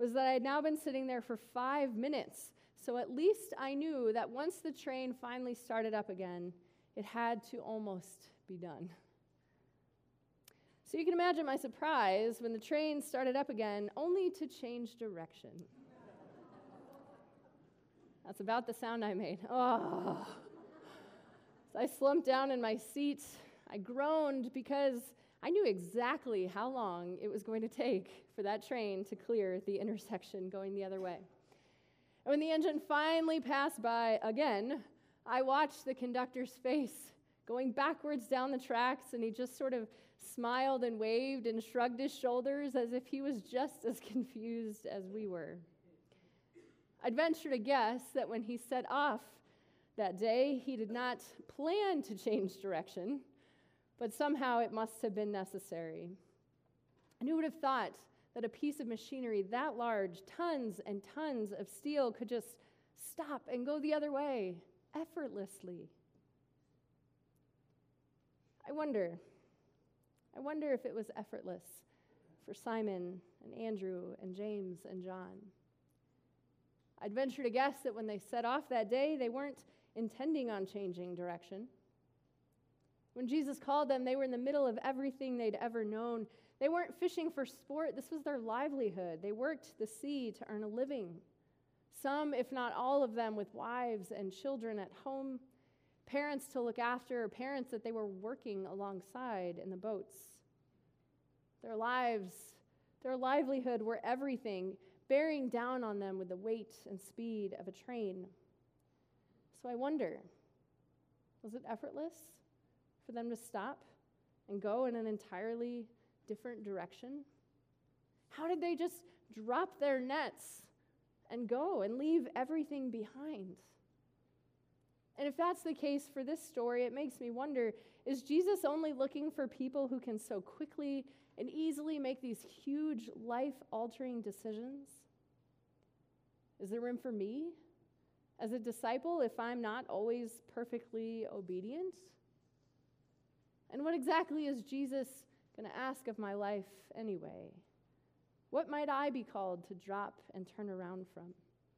was that I had now been sitting there for 5 minutes. So at least I knew that once the train finally started up again, it had to almost be done. So you can imagine my surprise when the train started up again, only to change direction. That's about the sound I made. Oh. So I slumped down in my seat. I groaned because I knew exactly how long it was going to take for that train to clear the intersection going the other way. And when the engine finally passed by again, I watched the conductor's face going backwards down the tracks, and he just sort of smiled and waved and shrugged his shoulders as if he was just as confused as we were. I'd venture to guess that when he set off that day, he did not plan to change direction, but somehow it must have been necessary. And who would have thought that a piece of machinery that large, tons and tons of steel, could just stop and go the other way effortlessly? I wonder if it was effortless for Simon and Andrew and James and John. I'd venture to guess that when they set off that day, they weren't intending on changing direction. When Jesus called them, they were in the middle of everything they'd ever known. They weren't fishing for sport. This was their livelihood. They worked the sea to earn a living. Some, if not all of them, with wives and children at home, parents to look after, parents that they were working alongside in the boats. Their lives, their livelihood were everything, bearing down on them with the weight and speed of a train. So I wonder, was it effortless for them to stop and go in an entirely different direction? How did they just drop their nets and go and leave everything behind? And if that's the case for this story, it makes me wonder, is Jesus only looking for people who can so quickly and easily make these huge life-altering decisions? Is there room for me as a disciple if I'm not always perfectly obedient? And what exactly is Jesus going to ask of my life anyway? What might I be called to drop and turn around from?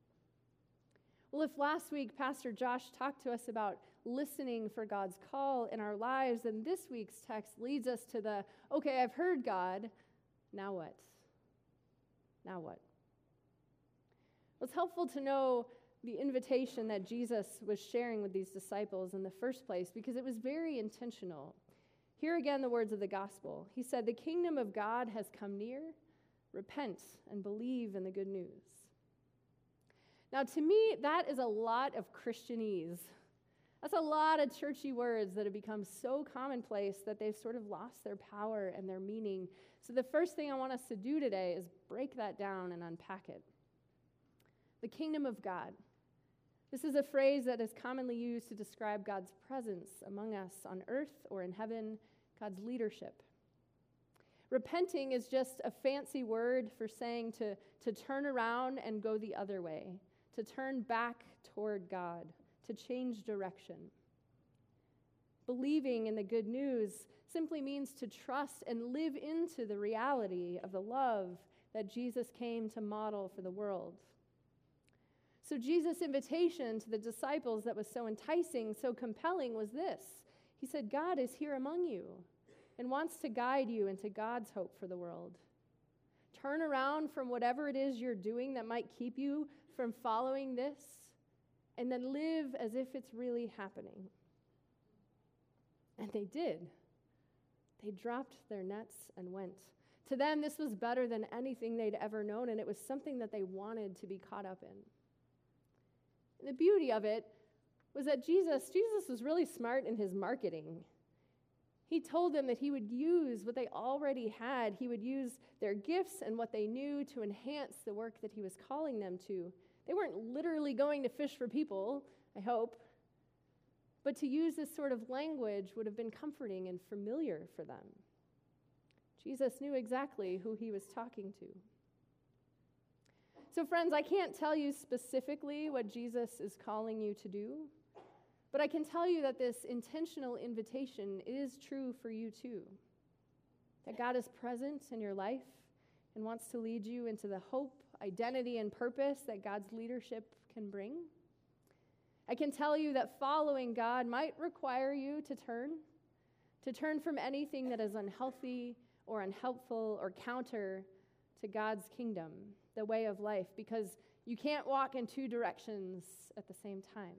Well, if last week Pastor Josh talked to us about listening for God's call in our lives, then this week's text leads us to the, okay, I've heard God, now what? Now what? Well, it's helpful to know the invitation that Jesus was sharing with these disciples in the first place because it was very intentional. Hear again the words of the gospel. He said, "The kingdom of God has come near. Repent and believe in the good news." Now, to me, that is a lot of Christianese. That's a lot of churchy words that have become so commonplace that they've sort of lost their power and their meaning. So the first thing I want us to do today is break that down and unpack it. The kingdom of God. This is a phrase that is commonly used to describe God's presence among us on earth or in heaven, God's leadership. Repenting is just a fancy word for saying to turn around and go the other way, to turn back toward God, to change direction. Believing in the good news simply means to trust and live into the reality of the love that Jesus came to model for the world. So Jesus' invitation to the disciples that was so enticing, so compelling was this. He said, God is here among you and wants to guide you into God's hope for the world. Turn around from whatever it is you're doing that might keep you from following this, and then live as if it's really happening. And they did. They dropped their nets and went. To them, this was better than anything they'd ever known, and it was something that they wanted to be caught up in. And the beauty of it was that Jesus was really smart in his marketing. He told them that he would use what they already had. He would use their gifts and what they knew to enhance the work that he was calling them to. They weren't literally going to fish for people, I hope, but to use this sort of language would have been comforting and familiar for them. Jesus knew exactly who he was talking to. So friends, I can't tell you specifically what Jesus is calling you to do, but I can tell you that this intentional invitation is true for you too. That God is present in your life and wants to lead you into the hope, identity and purpose that God's leadership can bring. I can tell you that following God might require you to turn from anything that is unhealthy or unhelpful or counter to God's kingdom, the way of life, because you can't walk in two directions at the same time.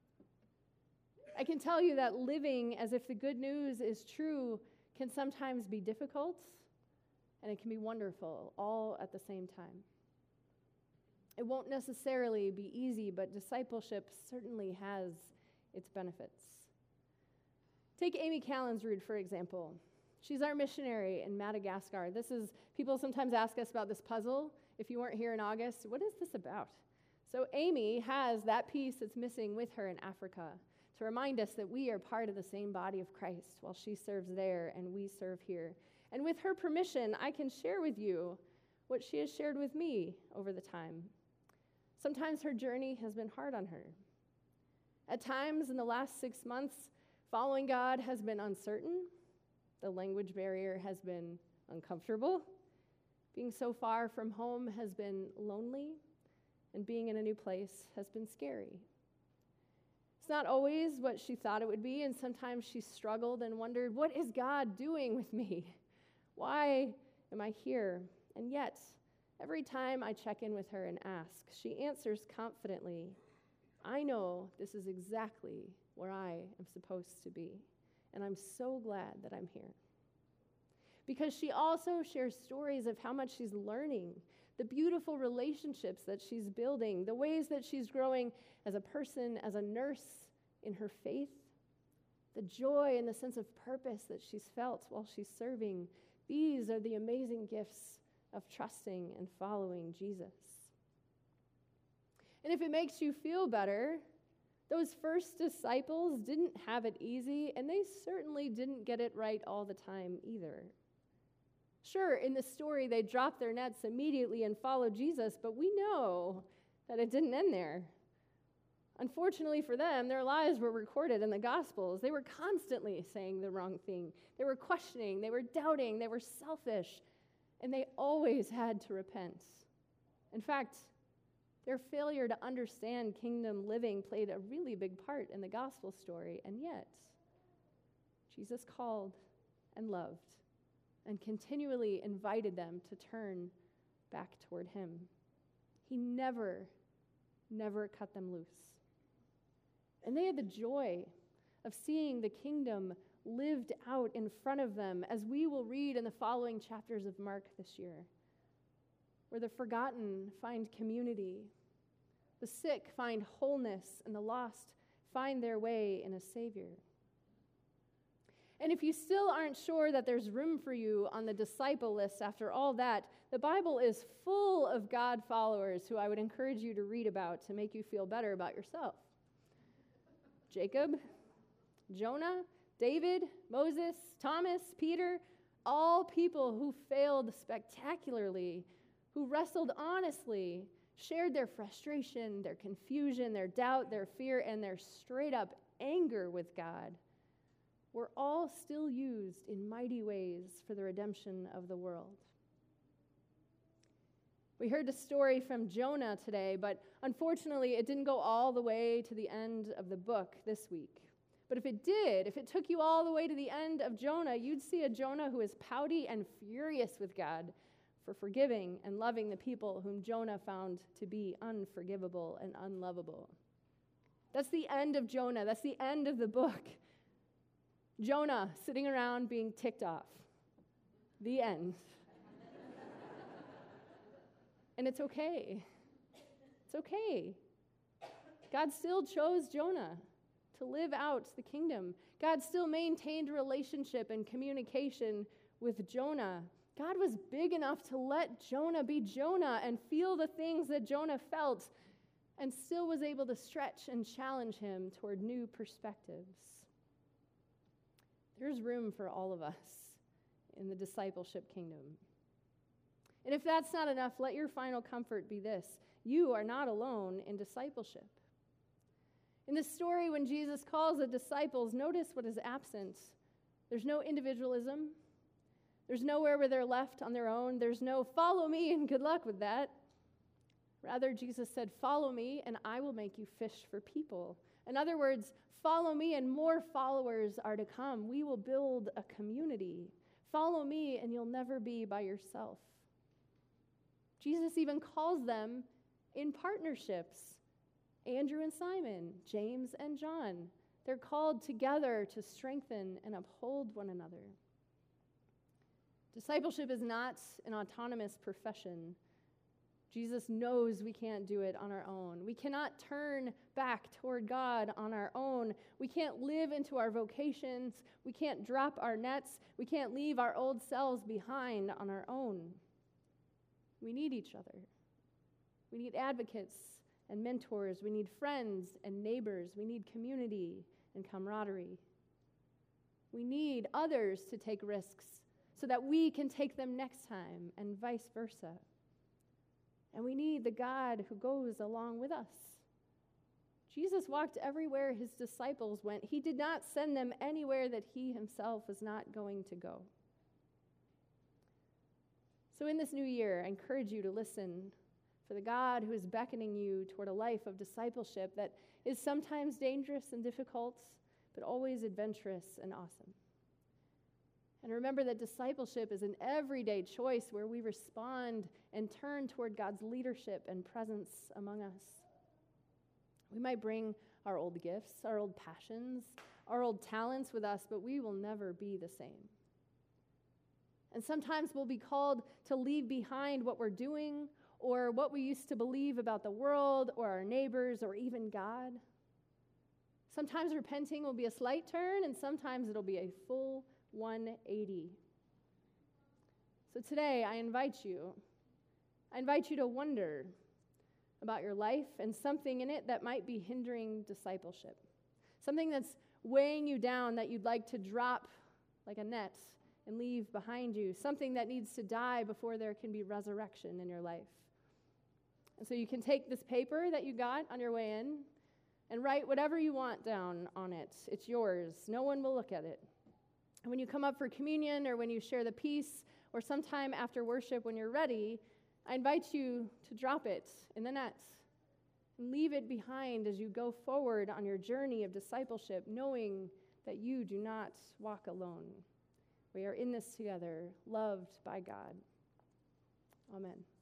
I can tell you that living as if the good news is true can sometimes be difficult, and it can be wonderful all at the same time. It won't necessarily be easy, but discipleship certainly has its benefits. Take Amy Callinsrud, for example. She's our missionary in Madagascar. People sometimes ask us about this puzzle. If you weren't here in August, what is this about? So Amy has that piece that's missing with her in Africa to remind us that we are part of the same body of Christ while she serves there and we serve here. And with her permission, I can share with you what she has shared with me over the time. Sometimes her journey has been hard on her. At times in the last 6 months, following God has been uncertain. The language barrier has been uncomfortable. Being so far from home has been lonely, and being in a new place has been scary. It's not always what she thought it would be, and sometimes she struggled and wondered, what is God doing with me? Why am I here? And yet, every time I check in with her and ask, she answers confidently, I know this is exactly where I am supposed to be, and I'm so glad that I'm here. Because she also shares stories of how much she's learning, the beautiful relationships that she's building, the ways that she's growing as a person, as a nurse in her faith, the joy and the sense of purpose that she's felt while she's serving. These are the amazing gifts of trusting and following Jesus. And if it makes you feel better, those first disciples didn't have it easy, and they certainly didn't get it right all the time either. Sure, in the story, they dropped their nets immediately and followed Jesus, but we know that it didn't end there. Unfortunately for them, their lives were recorded in the Gospels. They were constantly saying the wrong thing. They were questioning, they were doubting, they were selfish, and they always had to repent. In fact, their failure to understand kingdom living played a really big part in the gospel story, and yet, Jesus called and loved and continually invited them to turn back toward him. He never cut them loose. And they had the joy of seeing the kingdom lived out in front of them, as we will read in the following chapters of Mark this year, where the forgotten find community, the sick find wholeness, and the lost find their way in a Savior. And if you still aren't sure that there's room for you on the disciple list after all that, the Bible is full of God followers who I would encourage you to read about to make you feel better about yourself. Jacob, Jonah, David, Moses, Thomas, Peter, all people who failed spectacularly, who wrestled honestly, shared their frustration, their confusion, their doubt, their fear, and their straight-up anger with God, were all still used in mighty ways for the redemption of the world. We heard the story from Jonah today, but unfortunately it didn't go all the way to the end of the book this week. But if it did, if it took you all the way to the end of Jonah, you'd see a Jonah who is pouty and furious with God for forgiving and loving the people whom Jonah found to be unforgivable and unlovable. That's the end of Jonah. That's the end of the book. Jonah sitting around being ticked off. The end. And it's okay. It's okay. God still chose Jonah to live out the kingdom. God still maintained relationship and communication with Jonah. God was big enough to let Jonah be Jonah and feel the things that Jonah felt, and still was able to stretch and challenge him toward new perspectives. There's room for all of us in the discipleship kingdom. And if that's not enough, let your final comfort be this: you are not alone in discipleship. In the story, when Jesus calls the disciples, notice what is absent. There's no individualism. There's nowhere where they're left on their own. There's no follow me and good luck with that. Rather, Jesus said, "Follow me, and I will make you fish for people." In other words, follow me, and more followers are to come. We will build a community. Follow me, and you'll never be by yourself. Jesus even calls them in partnerships. Andrew and Simon, James and John. They're called together to strengthen and uphold one another. Discipleship is not an autonomous profession. Jesus knows we can't do it on our own. We cannot turn back toward God on our own. We can't live into our vocations. We can't drop our nets. We can't leave our old selves behind on our own. We need each other. We need advocates and mentors. We need friends and neighbors. We need community and camaraderie. We need others to take risks so that we can take them next time, and vice versa. And we need the God who goes along with us. Jesus walked everywhere his disciples went. He did not send them anywhere that he himself was not going to go. So in this new year, I encourage you to listen for the God who is beckoning you toward a life of discipleship that is sometimes dangerous and difficult, but always adventurous and awesome. And remember that discipleship is an everyday choice where we respond and turn toward God's leadership and presence among us. We might bring our old gifts, our old passions, our old talents with us, but we will never be the same. And sometimes we'll be called to leave behind what we're doing or what we used to believe about the world or our neighbors or even God. Sometimes repenting will be a slight turn, and sometimes it'll be a full 180. So today, I invite you to wonder about your life and something in it that might be hindering discipleship. Something that's weighing you down that you'd like to drop like a net and leave behind you. Something that needs to die before there can be resurrection in your life. And so you can take this paper that you got on your way in and write whatever you want down on it. It's yours. No one will look at it. And when you come up for communion or when you share the peace or sometime after worship when you're ready, I invite you to drop it in the net and leave it behind as you go forward on your journey of discipleship, knowing that you do not walk alone. We are in this together, loved by God. Amen.